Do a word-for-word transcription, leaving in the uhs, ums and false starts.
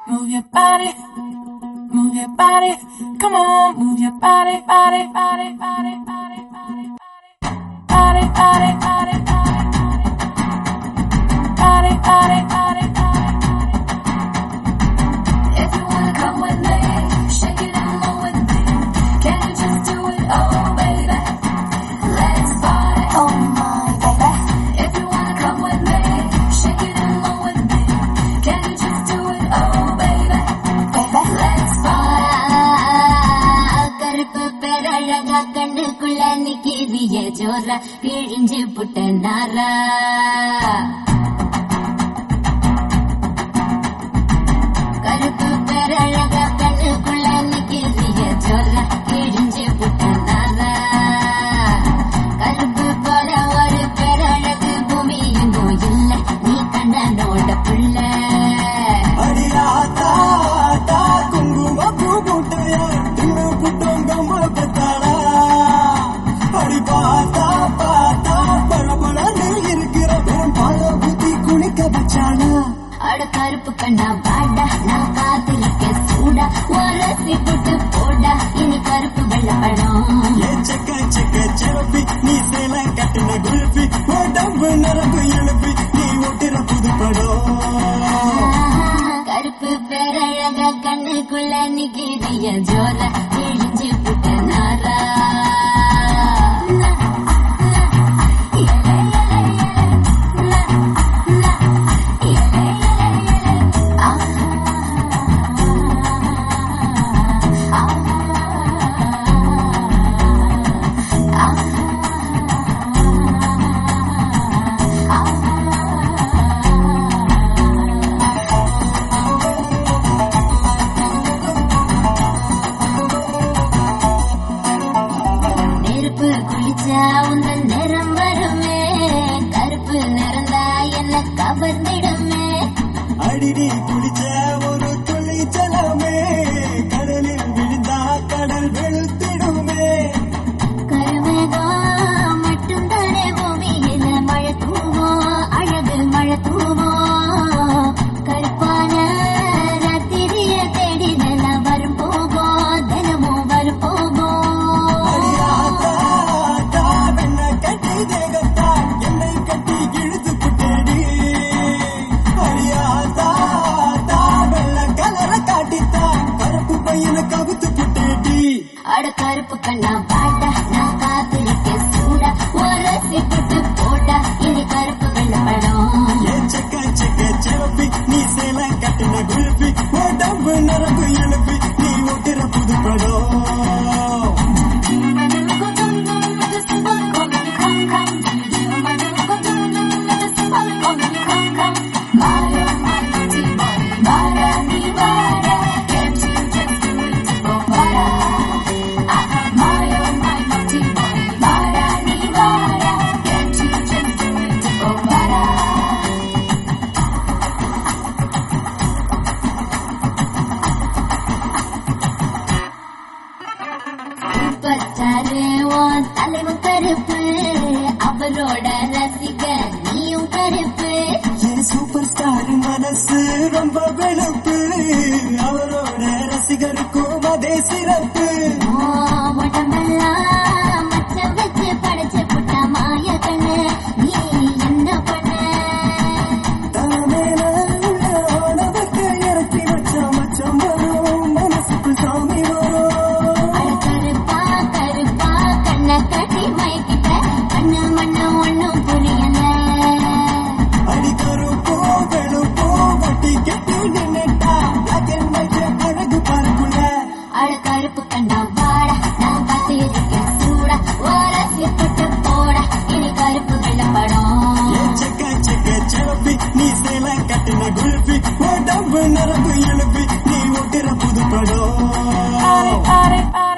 move your body, move your body, come on, move your body, body, body, body, body, body, body, body, body, body, body, body, body. If you wanna come with me, shake it and roll with me. Can you just do it, oh baby? Let's party, oh my baby. If you wanna come with me, shake it and roll with me. Can you just do it, oh baby? Baby, let's party. கருப்பு பேரழகா கண்ணுக்குள்ள நிக்கிறிய ஜோரா கிழிஞ்சு புட்ட நாரா கருப்பு பேரழகா கண்ணுக்குள்ள நிக்கிறிய ஜோரா கிழிஞ்சு புட்ட நாரா கருப்பு போல ஒரு பேரழகு பூமி எங்கும் இல்ல நீ கண்ணனோட புள்ள அடியாத்தா தா குங்கும பூ புட்டையா தின்னு புட்டோங்க முளப்பத்தாளா அடி பார்த்தா பார்த்தா பரபரன்னு இருக்கிற உன் பால புத்தி குளிக்க வச்சாளா அட கருப்பு கண்ணா பாடா நான் காத்திருக்க சூடா உரசி புட்டு போடா இனி கருப்பு வெள்ளப்படம் ஏ செக்க செக்க செருப்பி நீ சேல கட்டின குல்பி உடம்பு நரம்பு எழுப்பி நீ ஒட்டிற புது படம் கருப்பு பேரழகா கண்ணுக்குள்ள நிக்கிறிய ஜோரா கிழிஞ்சு புட்ட நாரா குளிச்சா உந்தன் நிறம் வருமே கருப்பு நிறந்தா என்ன கவர்ந்திடுமே அடிடி குளிச்ச ஒரு துளிச்சலமே கடலில் விழுந்தா கடல் வெளுத்திடுமே கருமேகம் மட்டும் தானே பூமியில மழை தூவோம் அழகு மழை தூவோம் கருப்பான ராத்திரிய தேடி தினம் வரும் போகும் தினமும் வரும் போகும் என்னை கட்டி இழுத்து புட்டேடி அடியாத்தா தா வெள்ள கலர காட்டித்தா கருப்பு பையனை கவுத்து புட்டேடி அட கருப்பு கண்ணா பாட்டா நான் காத்திருக்க சூடா உரசி புட்டு போட்டா இனி கருப்பு வெள்ளப்படம் ஏ செக்க செக்க செருப்பி நீ சேல கட்டின குல்பி உடம்பு நரம்பு எழுப்பி நீ ஒட்டிற புது படம் பச்சாரு உன் தலைவன் கருப்பு அவரோட ரசிகர் நீயும் கருப்பு என் சூப்பர் ஸ்டார் மனசு ரொம்ப வெளுப்பு அவரோட ரசிகருக்கும் அதே சிறப்பு உடம்பெல்லாம் மச்சம் வச்சு படைச்சு புட்ட மாய கண்ணு நீ என்ன பண்ண தாமேல உள்ள ஆணவத்தை இறக்கி வச்ச மச்சம் வரும் மனசுக்கு சாமி வரும் கருப்பா கருப்பா கண்ண கட்டி மயக்கிட்ட கண்ணு மண்ணு ஒண்ணும் புரியல அடி கருப்போ வெளுப்போ வட்டி கெட்டி நின்னுட்டா அழகு பார்க்குள்ள அட கருப்பு கண்ணா வாடா நான் காத்து இருக்கேன் சூடா உரசி புட்டு போடா இனி கருப்பு வெள்ளப்படம் ஏ செக்க செக்க செருப்பி நீ சேல கட்டின குல்பி உடம்பு நரம்பு எழுப்பி நீ ஒட்டிற புது படம்